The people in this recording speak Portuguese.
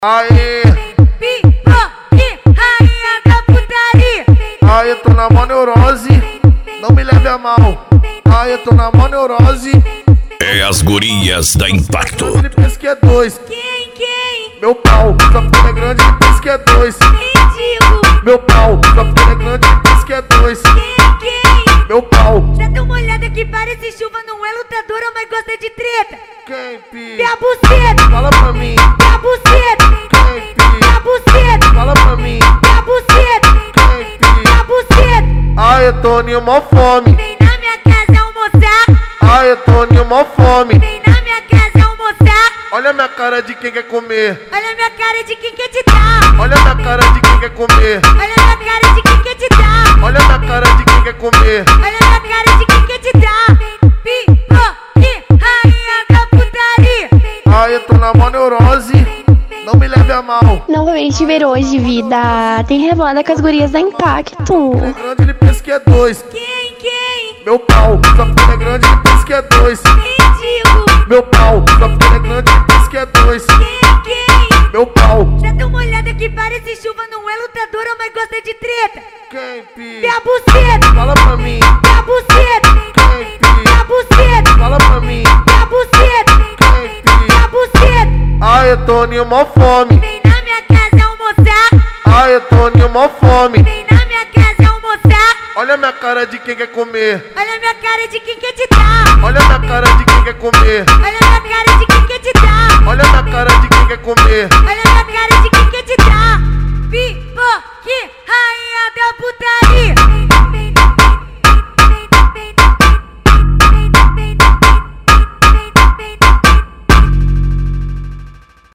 Aê, rainha da putaria. aê, tô na mó neurose, não me leve a mal. Aê, tô na mó neurose. É as gurias da Impacto. Ele pensa que é dois. Quem? Meu pau, só porque ele é grande, ele pensa que é dois. Ridículo. Meu pau, só porque ele é grande, ele pensa que é dois. Quem? Meu pau. Já deu uma olhada que parece chuva, não é lutadora, mas gosta de treta. Quem, pi? Vê a buceta, Fala pra mim. vê a buceta, Quem, pi? vê a buceta, Fala pra mim. vê a buceta, Quem, pi? vê a buceta. Aê, Toninho, mó fome. Vem na minha casa almoçar, Aê, Toninho, mó fome. vem na minha casa almoçar. Olha minha cara de quem quer comer. Olha minha cara de quem quer te dar. Olha minha cara de quem quer comer. Olha minha cara de quem quer te dar. Olha minha cara de quem quer comer. Olha minha cara de quem quer te dar. Rainha da putaria. Aê, tô na mó neurose, não me leve a mal. Não vou te ver hoje, vida. Tem revoada com as gurias da Impacto. Ele é grande, ele pensa que é dois. Quem? Meu pau, só porque ele é grande, ele pensa que é dois. Ridículo. Meu pau, só porque ele é grande, ele pensa que é dois. Quem? Meu pau. Já deu uma olhada que parece chuva, não é lutadora, mas gosta de treta. Quem, pi? Vê a buceta, Fala pra mim. vê a buceta, Quem, pi? vê a buceta, Fala pra mim. vê a buceta, Quem, vê pi? a buceta. Aê, Toninho, mó fome. Vem na minha casa almoçar, Aê, Toninho, mó fome. vem na minha casa almoçar. Olha minha cara de quem quer comer. Olha minha cara de quem quer te dar. Olha minha cara de quem quer comer. Olha minha cara de quem quer te dar. Olha minha cara de quem quer comer. Olha